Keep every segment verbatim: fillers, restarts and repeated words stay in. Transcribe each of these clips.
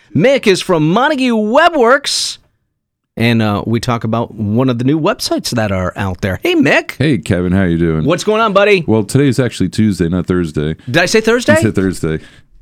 Mick is from Montague WebWorks. And uh, we talk about one of the new websites that are out there. Hey, Mick. Hey, Kevin. How you doing? What's going on, buddy? Well, today is actually Tuesday, not Thursday. Did I say Thursday? I said Thursday.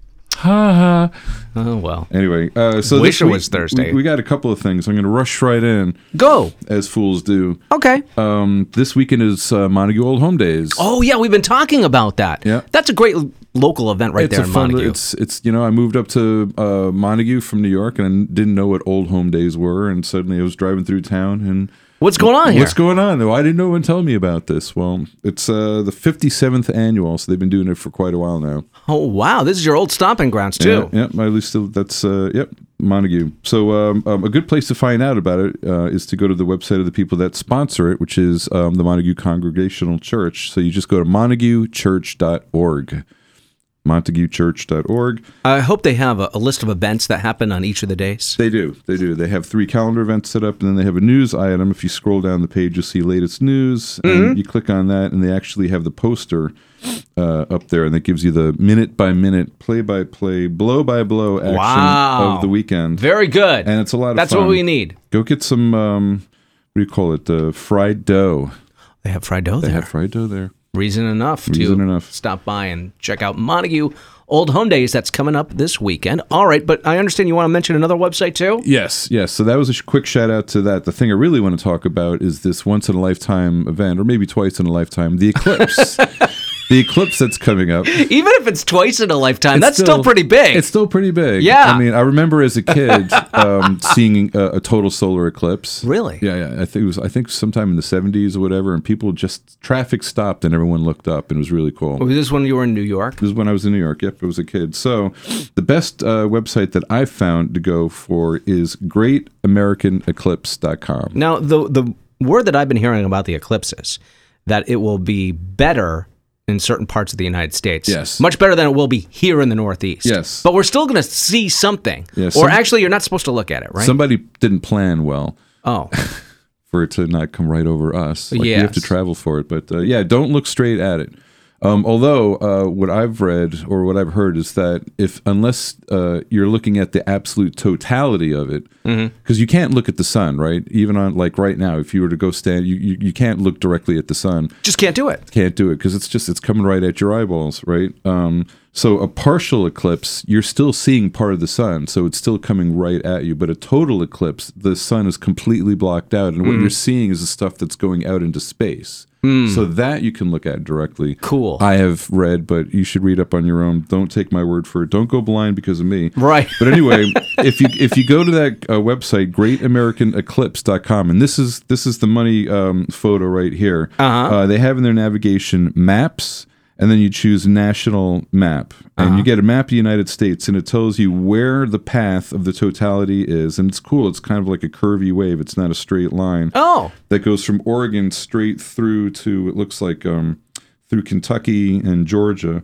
Ha ha. Oh, well. Anyway, uh, so Wish this it week, was Thursday. We, we got a couple of things. I'm going to rush right in. Go. As fools do. Okay. Um, this weekend is uh, Montague Old Home Days. Oh, yeah. We've been talking about that. Yeah. That's a great local event right it's there a in fun, Montague. It's, it's, you know, I moved up to uh, Montague from New York, and I didn't know what Old Home Days were, and suddenly I was driving through town, and What's going on here? What's going on? Why didn't no one tell me about this? Well, it's uh, the fifty-seventh annual, so they've been doing it for quite a while now. Oh, wow. This is your old stomping grounds, too. Yeah, yeah, at least still, that's, uh, yep, Montague. So um, um, a good place to find out about it uh, is to go to the website of the people that sponsor it, which is um, the Montague Congregational Church. So you just go to montague church dot org. montague church dot org. I hope they have a, a list of events that happen on each of the days. They do. They do. They have three calendar events set up, and then they have a news item. If you scroll down the page, you'll see latest news, and Mm-hmm. you click on that, and they actually have the poster uh, up there, and that gives you the minute-by-minute, play-by-play, blow-by-blow action Wow. of the weekend. Very good. And it's a lot of That's fun. what we need. Go get some, um, what do you call it, uh, fried dough. They have fried dough They there. have fried dough there. Reason enough Reason to enough. stop by and check out Montague Old Home Days. That's coming up this weekend. All right, but I understand you want to mention another website too? Yes, yes. So that was a sh- quick shout out to that. The thing I really want to talk about is this once in a lifetime event, or maybe twice in a lifetime, the eclipse. The eclipse that's coming up. Even if it's twice in a lifetime, It's that's still, pretty big. It's still pretty big. Yeah. I mean, I remember as a kid um, seeing a, a total solar eclipse. Really? Yeah, yeah. I think it was. I think sometime in the seventies or whatever, and people just traffic stopped and everyone looked up, and it was really cool. Was this when you were in New York? This is when I was in New York. Yep, I was a kid. So, the best uh, website that I've found to go for is great american eclipse dot com. Now, the the word that I've been hearing about the eclipses, that it will be better in certain parts of the United States. Yes. Much better than it will be here in the Northeast. Yes. But we're still going to see something. Yeah, or some- actually, you're not supposed to look at it, right? Somebody didn't plan well oh. for it to not come right over us. Like, we have to Yes. travel for it. But uh, yeah, don't look straight at it. Um, although uh, what I've read or what I've heard is that if unless uh, you're looking at the absolute totality of it, because you can't look at the sun, right? Even on like right now, if you were to go stand, you, you, you can't look directly at the sun. Just can't do it. Can't do it because it's just it's coming right at your eyeballs, right? Um, so a partial eclipse, you're still seeing part of the sun, so it's still coming right at you. But a total eclipse, the sun is completely blocked out, and what you're seeing is the stuff that's going out into space. So that you can look at directly. Cool. I have read, but you should read up on your own. Don't take my word for it. Don't go blind because of me. Right. But anyway, if you if you go to that uh, website, great american eclipse dot com, and this is this is the money um, photo right here. Uh-huh. Uh, they have in their navigation maps, and then you choose national map, and Uh-huh. you get a map of the United States, and it tells you where the path of the totality is, and it's cool. It's kind of like a curvy wave. It's not a straight line Oh. that goes from Oregon straight through to, it looks like, um, through Kentucky and Georgia,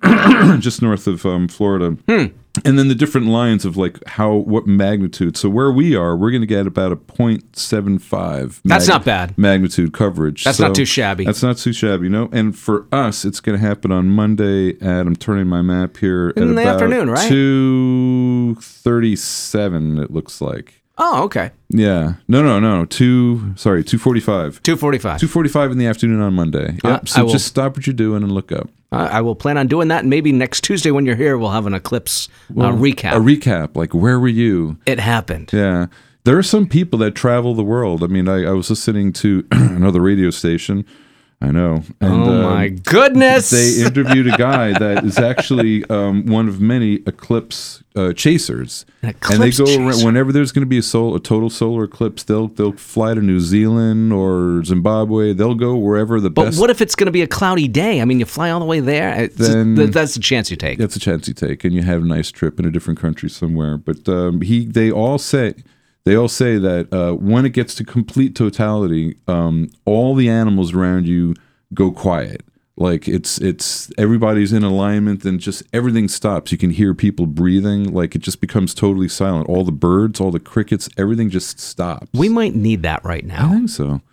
just north of um, Florida. Hmm. And then the different lines of like how, what magnitude. So where we are, we're going to get about a zero point seven five. That's not bad. Magnitude coverage. That's So not too shabby. That's not too shabby, no. And for us, it's going to happen on Monday at, I'm turning my map here, In at the about afternoon, right? two thirty-seven, it looks like. Oh, okay. Yeah. No, no, no. Two, sorry, two forty-five. two forty-five. two forty-five in the afternoon on Monday. Yep. Uh, so I will- just stop what you're doing and look up. Uh, I will plan on doing that. And maybe next Tuesday when you're here, we'll have an eclipse uh, recap. A recap. Like, where were you? It happened. Yeah. There are some people that travel the world. I mean, I, I was listening to another radio station. I know. And, oh, my um, goodness. They interviewed a guy that is actually um, one of many eclipse uh, chasers. An and they eclipse go around, chaser. whenever there's going to be a, sol- a total solar eclipse, they'll they'll fly to New Zealand or Zimbabwe. They'll go wherever the But best. what if it's going to be a cloudy day? I mean, you fly all the way there. It's Then- th- that's the chance you take. That's a chance you take, and you have a nice trip in a different country somewhere. But um, he, they all say, they all say that uh, when it gets to complete totality, um, all the animals around you go quiet. Like it's it's everybody's in alignment, and just everything stops. You can hear people breathing. Like it just becomes totally silent. All the birds, all the crickets, everything just stops. We might need that right I now. think so.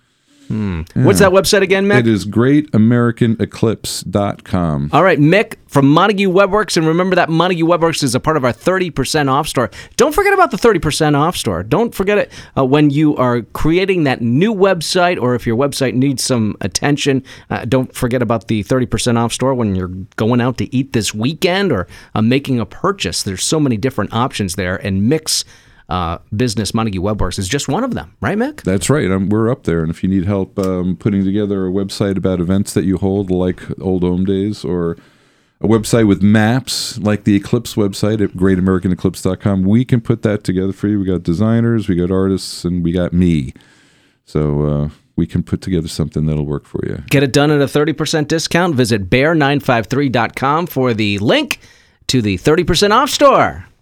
Hmm. What's that website again, Mick? It is great american eclipse dot com. All right, Mick from Montague Webworks. And remember that Montague Webworks is a part of our thirty percent off store. Don't forget about the thirty percent off store. Don't forget it uh, when you are creating that new website, or if your website needs some attention. Uh, don't forget about the thirty percent off store when you're going out to eat this weekend or uh, making a purchase. There's so many different options there. And Mick's Uh, business, Montague Webworks, is just one of them, right, Mick? That's right. Um, we're up there, and if you need help um, putting together a website about events that you hold, like Old Home Days, or a website with maps, like the Eclipse website at great american eclipse dot com, we can put that together for you. We got designers, we got artists, and we got me. So uh, we can put together something that'll work for you. Get it done at a thirty percent discount. Visit bear nine five three dot com for the link to the thirty percent off store.